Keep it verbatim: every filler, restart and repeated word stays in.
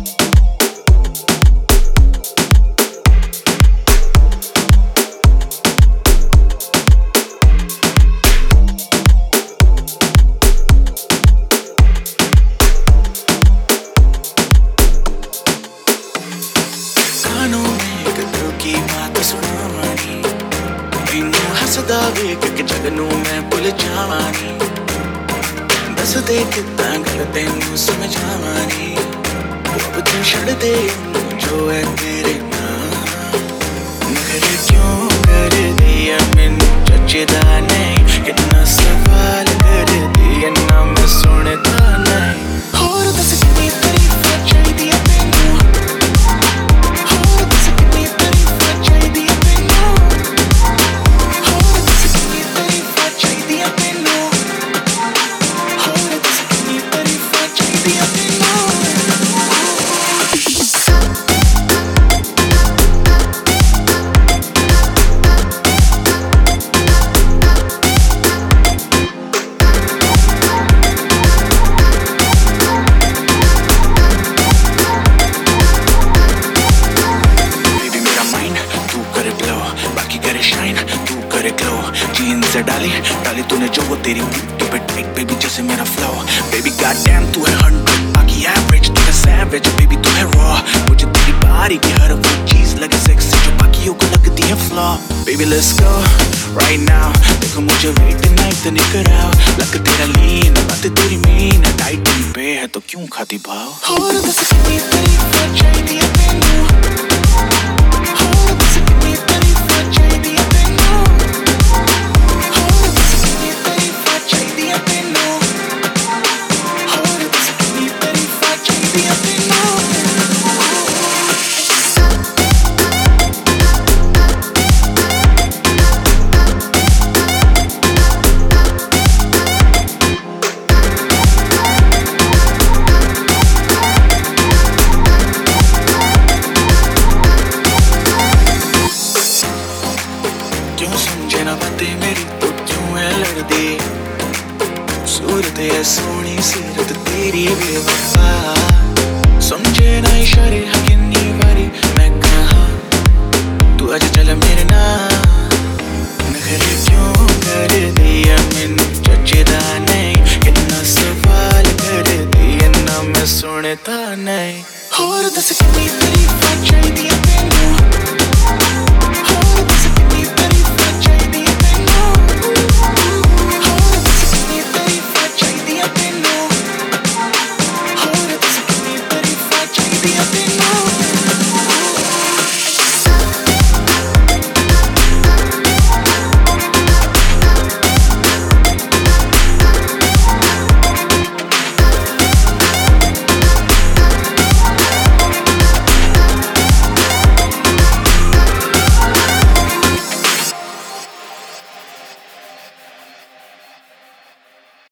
हसदा वेख के जगनू मैं भुल जावानी दस दे कितना गल तेनू समझावानी अब तू छड़ दे जो है तेरे नाम नखरे क्यों कर दिया मैनू जचदा नहीं कितना सवाल कर दिया ना मैं सुनदा नहीं होर दस कितनी तारीफ चाहिदी है तेनू होर दस कितनी तारीफ चाहिदी है तेनू डाली डाली तूने जो वो तेरी ब्यूटी पे टेक बेबी जैसे मेरा फ्लो बेबी गॉडडैम तू है हंड्रेड बाकी एवरेज तू है सैवेज बेबी तू है रॉ मुझे तेरी बारी की हर वो चीज लगे सेक्सी जो बाकियों को लगती है फ्लॉ baby let's go right now देखो मुझे वेट नाइट नहीं कराओ लग तेरा लीन बात तेरी मीन टाइट पे है तो क्यों खाती भाव और दस कितनी तारीफ चाहिदी है तेनू और दस कितनी तारीफ चाहिदी है तेनू सूरत है सोनी सूरत तेरी बेवफा समझे ना इशारे कितनी बारी मैं कहा तू आज चल मेरे नाम नखरे क्यों कर दिया मैनू जचदा नहीं कितना सवाल कर दिया ना मैं सुनता नहीं होर दस कितनी तारीफ चाहिदी है तेनू होर दस कितनी तारीफ चाहिदी है तेनू the